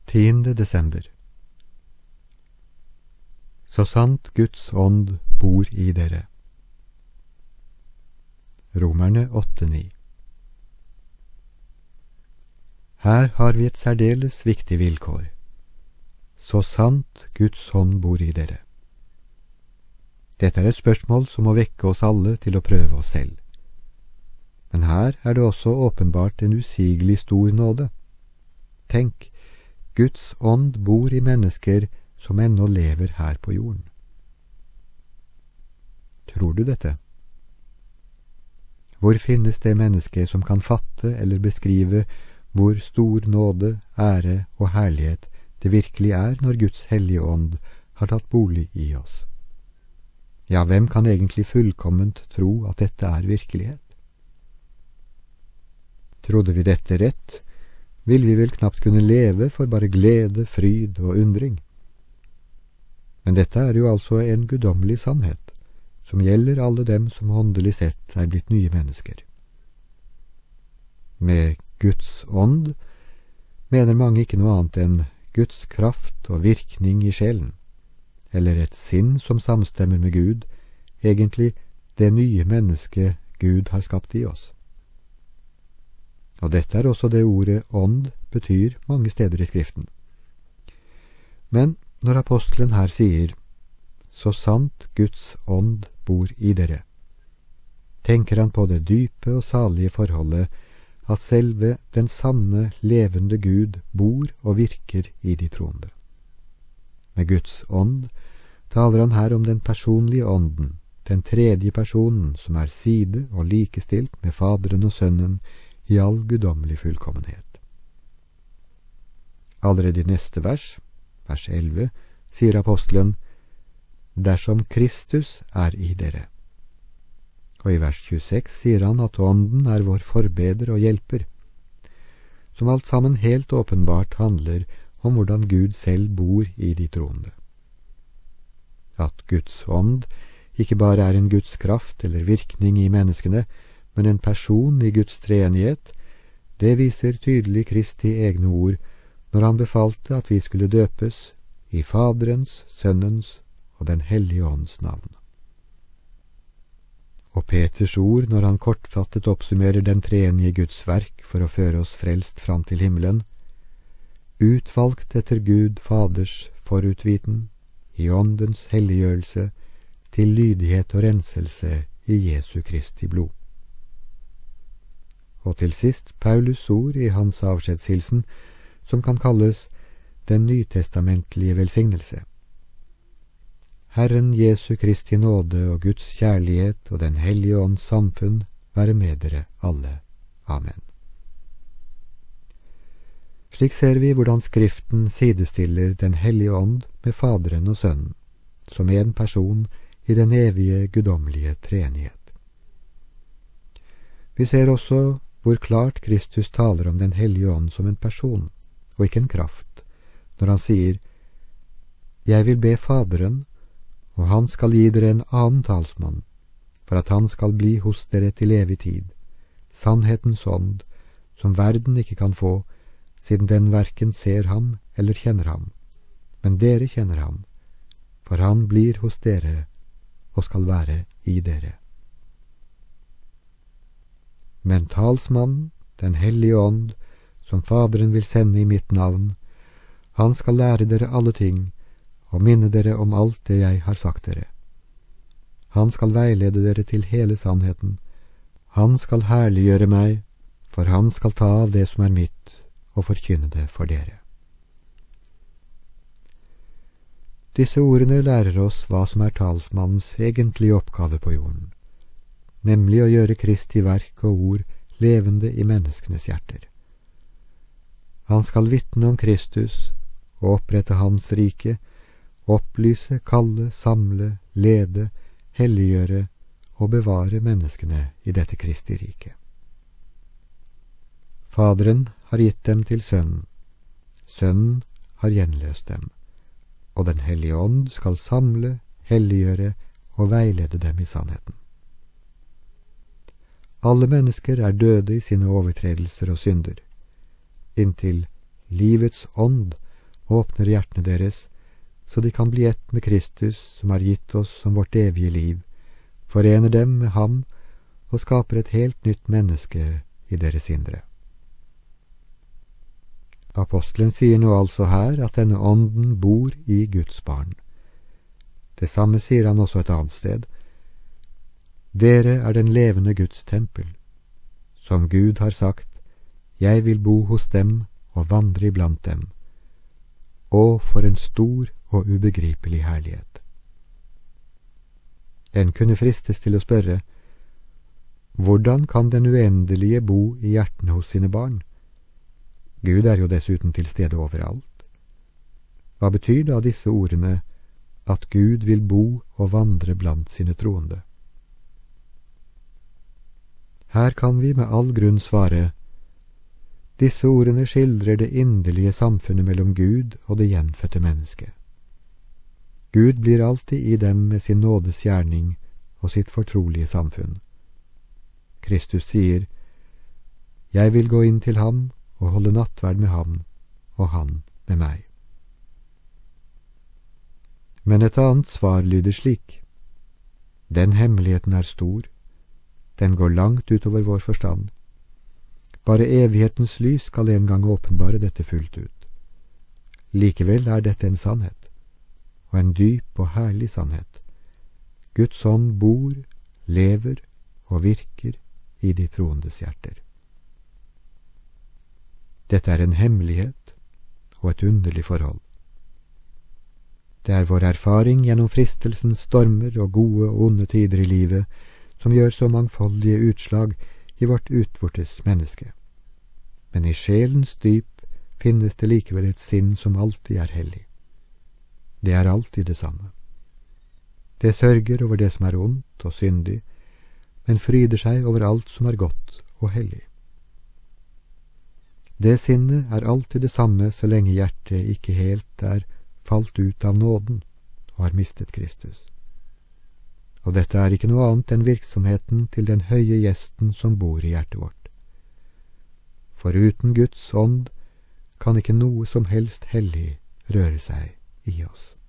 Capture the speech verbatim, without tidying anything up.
tiende desember. Så sant Guds ånd bor i dere. Romerne åtte ni. Her har vi et særdeles viktig vilkår. Så sant Guds ånd bor i dere. Dette er et spørsmål som må vekke oss alle til å prøve oss selv. Men her er det også åpenbart en usigelig stor nåde. Tenk, Guds ånd bor i mennesker som ennå lever her på jorden. Tror du dette? Hvor finnes det menneske som kan fatte eller beskrive hvor stor nåde, ære og herlighet det virkelig er når Guds hellige ånd har tatt bolig i oss? Ja, hvem kan egentlig fullkomment tro at dette er virkelighet? Trodde vi dette rett, vil vi vel knapt kunne leve for bare glede, fryd og undring. Men dette er jo altså en guddommelig sannhet, som gjelder alle dem som åndelig sett er blitt nye mennesker. Med Guds ånd mener mange ikke noe annet enn Guds kraft og virkning i sjelen, eller et sinn som samstemmer med Gud, egentlig det nye mennesket Gud har skapt i oss. Og dette er også det ordet ånd betyr mange steder i Skriften. Men når apostelen her sier, så sant Guds ånd bor i dere, tenker han på det dype og salige forholdet at selve den sanne, levende Gud bor og virker i de troende. Med Guds ånd taler han her om den personlige ånden, den tredje personen som er side og likestilt med Faderen og Sønnen i all guddommelig fullkommenhet. Allerede i neste vers, vers elleve, sier apostelen, dersom Kristus er i dere. Og i vers tjueseks sier han at ånden er vår forbeder og hjelper, som alt sammen helt åpenbart handler om hvordan Gud selv bor i de troende. At Guds ånd ikke bare er en Guds kraft eller virkning i menneskene, men en person i Guds treenighet, det viser tydelig Kristi egne ord når han befalte at vi skulle døpes i Faderens, Sønnens og Den hellige ånds navn. Og Peters ord når han kortfattet oppsummerer den treenige Guds verk for å føre oss frelst fram til himmelen, utvalgt etter Gud Faders forutviten, i åndens helliggjørelse, til lydighet og renselse i Jesu Kristi blod. Og til sist Paulus ord i hans avskjedshilsen, som kan kalles den nytestamentlige velsignelse. Herren Jesu Kristi nåde og Guds kjærlighet og Den hellige ånds samfunn være med dere alle. Amen. Slik ser vi hvordan Skriften sidestiller Den hellige ånd med Faderen og Sønnen, som en person i den evige guddommelige treenighet. Vi ser også hvor klart Kristus taler om Den hellige ånd som en person, og ikke en kraft, når han sier, «Jeg vil be Faderen, og han skal gi dere en annen talsmann, for at han skal bli hos dere til evig tid, sannhetens ånd, som verden ikke kan få, siden den hverken ser ham eller kjenner ham, men dere kjenner ham, for han blir hos dere og skal være i dere. Men talsmannen, Den hellige ånd, som Faderen vil sende i mitt navn, han skal lære dere alle ting, og minne dere om alt det jeg har sagt dere. Han skal veilede dere til hele sannheten. Han skal herliggjøre meg, for han skal ta av det som er mitt, og forkynne det for dere. Disse ordene lærer oss hva som er talsmannens egentlige oppgave på jorden, nemlig å gjøre Kristi verk og ord levende i menneskenes hjerter. Han skal vitne om Kristus og opprette hans rike, opplyse, kalle, samle, lede, helliggjøre og bevare menneskene i dette Kristi rike. Faderen har gitt dem til Sønnen, Sønnen har gjenløst dem, og Den hellige ånd skal samle, helliggjøre og veilede dem i sannheten. Alle mennesker er døde i sine overtredelser og synder, inntil livets ånd åpner hjertene deres, så de kan bli ett med Kristus, som har gitt oss som vårt evige liv, forener dem med ham og skaper et helt nytt menneske i deres indre. Apostelen sier nå altså her at denne ånden bor i Guds barn. Det samme sier han også et annet sted. Dere er den levende Guds tempel. Som Gud har sagt, jeg vil bo hos dem og vandre iblant dem. Å, for en stor og ubegripelig herlighet. En kunne fristes til å spørre, hvordan kan den uendelige bo i hjertene hos sine barn? Gud er jo dessuten til stede overalt. Hva betyr da disse ordene, at Gud vil bo og vandre blant sine troende? Her kan vi med all grunn svare, disse ordene skildrer det inderlige samfunnet mellom Gud og det gjenfødte mennesket. Gud blir alltid i dem med sin nådes gjerning og sitt fortrolige samfunn. Kristus sier, jeg vil gå inn til ham og holde nattverd med ham, og han med meg. Men et annet svar lyder slik, den hemmeligheten er stor, den går langt utover vår forstand. Bare evighetens lys skal en gang åpenbare dette fullt ut. Likevel er dette en sannhet, og en dyp og herlig sannhet. Guds ånd bor, lever og virker i de troendes hjerter. Dette er en hemmelighet og et underlig forhold. Det er vår erfaring gjennom fristelsens stormer og gode og onde tider i livet som gjør så mangfoldige utslag i vårt utvortes menneske. Men i sjelens dyp finnes det likevel et sinn som alltid er hellig. Det er alltid det samme. Det sørger over det som er ondt og syndig, men fryder seg over alt som er godt og hellig. Det sinnet er alltid det samme så lenge hjertet ikke helt er falt ut av nåden og har mistet Kristus. Og dette er ikke noe annet enn virksomheten til den høye gjesten som bor i hjertet vårt. For uten Guds ånd kan ikke noe som helst hellig røre seg i oss.